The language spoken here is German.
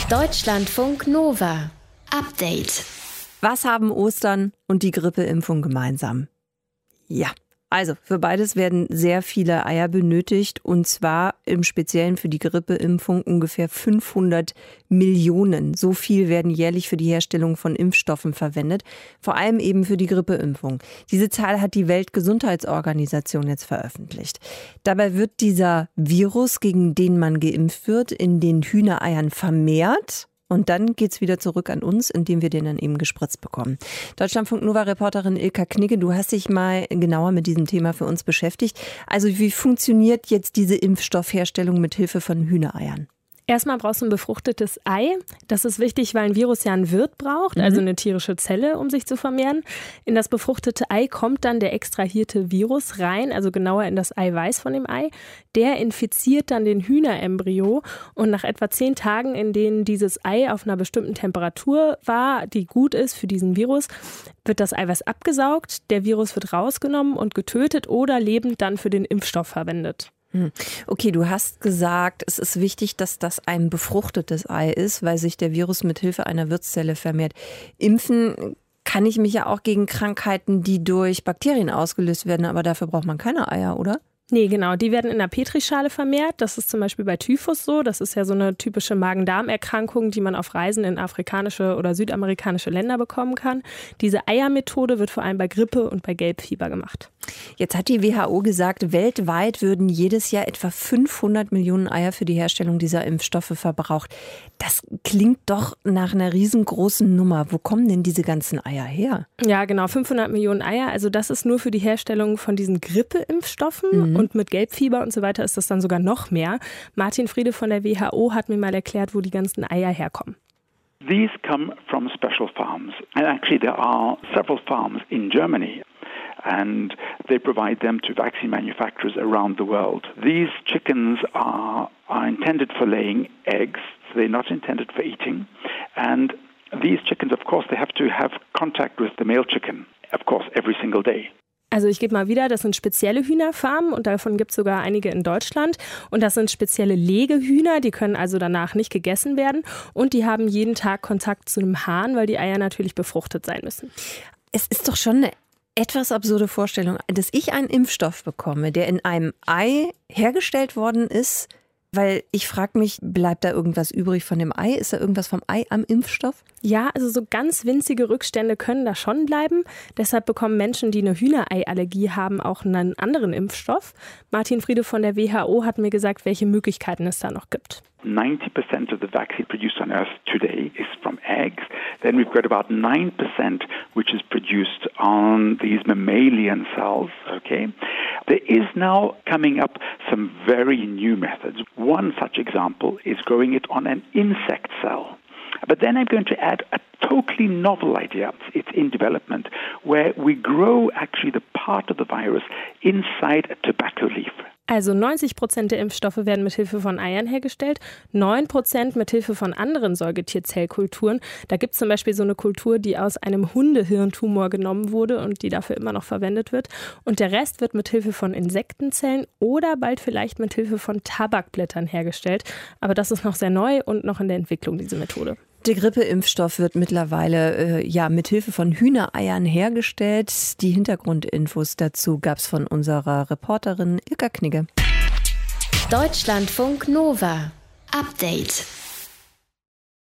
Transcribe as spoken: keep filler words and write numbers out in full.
Deutschlandfunk Nova. Update. Was haben Ostern und die Grippeimpfung gemeinsam? Ja, also für beides werden sehr viele Eier benötigt und zwar im Speziellen für die Grippeimpfung ungefähr fünfhundert Millionen. So viel werden jährlich für die Herstellung von Impfstoffen verwendet, vor allem eben für die Grippeimpfung. Diese Zahl hat die Weltgesundheitsorganisation jetzt veröffentlicht. Dabei wird dieser Virus, gegen den man geimpft wird, in den Hühnereiern vermehrt. Und dann geht's wieder zurück an uns, indem wir den dann eben gespritzt bekommen. Deutschlandfunk Nova-Reporterin Ilka Knigge, du hast dich mal genauer mit diesem Thema für uns beschäftigt. Also wie funktioniert jetzt diese Impfstoffherstellung mit Hilfe von Hühnereiern? Erstmal brauchst du ein befruchtetes Ei. Das ist wichtig, weil ein Virus ja einen Wirt braucht, mhm. also eine tierische Zelle, um sich zu vermehren. In das befruchtete Ei kommt dann der extrahierte Virus rein, also genauer in das Eiweiß von dem Ei. Der infiziert dann den Hühnerembryo und nach etwa zehn Tagen, in denen dieses Ei auf einer bestimmten Temperatur war, die gut ist für diesen Virus, wird das Eiweiß abgesaugt, der Virus wird rausgenommen und getötet oder lebend dann für den Impfstoff verwendet. Okay, du hast gesagt, es ist wichtig, dass das ein befruchtetes Ei ist, weil sich der Virus mit Hilfe einer Wirtszelle vermehrt. Impfen kann ich mich ja auch gegen Krankheiten, die durch Bakterien ausgelöst werden, aber dafür braucht man keine Eier, oder? Nee, genau. Die werden in der Petrischale vermehrt. Das ist zum Beispiel bei Typhus so. Das ist ja so eine typische Magen-Darm-Erkrankung, die man auf Reisen in afrikanische oder südamerikanische Länder bekommen kann. Diese Eiermethode wird vor allem bei Grippe und bei Gelbfieber gemacht. Jetzt hat die W H O gesagt, weltweit würden jedes Jahr etwa fünfhundert Millionen Eier für die Herstellung dieser Impfstoffe verbraucht. Das klingt doch nach einer riesengroßen Nummer. Wo kommen denn diese ganzen Eier her? Ja, genau, fünfhundert Millionen Eier. Also das ist nur für die Herstellung von diesen Grippeimpfstoffen. Mhm. Und mit Gelbfieber und so weiter ist das dann sogar noch mehr. Martin Friede von der W H O hat mir mal erklärt, wo die ganzen Eier herkommen. These come from special farms. And actually there are several farms in Germany. And they provide them to vaccine manufacturers around the world. These chickens are, are intended for laying eggs. They're not intended for eating. And these chickens, of course, they have to have contact with the male chicken, of course, every single day. Also ich gebe mal wieder, das sind spezielle Hühnerfarmen und davon gibt es sogar einige in Deutschland. Und das sind spezielle Legehühner, die können also danach nicht gegessen werden. Und die haben jeden Tag Kontakt zu einem Hahn, weil die Eier natürlich befruchtet sein müssen. Es ist doch schon eine etwas absurde Vorstellung, dass ich einen Impfstoff bekomme, der in einem Ei hergestellt worden ist, weil ich frage mich, bleibt da irgendwas übrig von dem Ei? Ist da irgendwas vom Ei am Impfstoff? Ja, also so ganz winzige Rückstände können da schon bleiben. Deshalb bekommen Menschen, die eine Hühnereiallergie haben, auch einen anderen Impfstoff. Martin Friede von der W H O hat mir gesagt, welche Möglichkeiten es da noch gibt. ninety percent of the vaccine produced on Earth today is from eggs. Then we've got about nine percent which is produced on these mammalian cells, okay? There is now coming up some very new methods. One such example is growing it on an insect cell. But then I'm going to add a totally novel idea. It's in development, where we grow actually the part of the virus inside a tobacco leaf. Also neunzig Prozent der Impfstoffe werden mit Hilfe von Eiern hergestellt, neun Prozent mit Hilfe von anderen Säugetierzellkulturen. Da gibt es zum Beispiel so eine Kultur, die aus einem Hundehirntumor genommen wurde und die dafür immer noch verwendet wird. Und der Rest wird mit Hilfe von Insektenzellen oder bald vielleicht mit Hilfe von Tabakblättern hergestellt. Aber das ist noch sehr neu und noch in der Entwicklung, diese Methode. Der Grippeimpfstoff wird mittlerweile äh, ja mit Hilfe von Hühnereiern hergestellt. Die Hintergrundinfos dazu gab es von unserer Reporterin Ilka Knigge. Deutschlandfunk Nova. Update.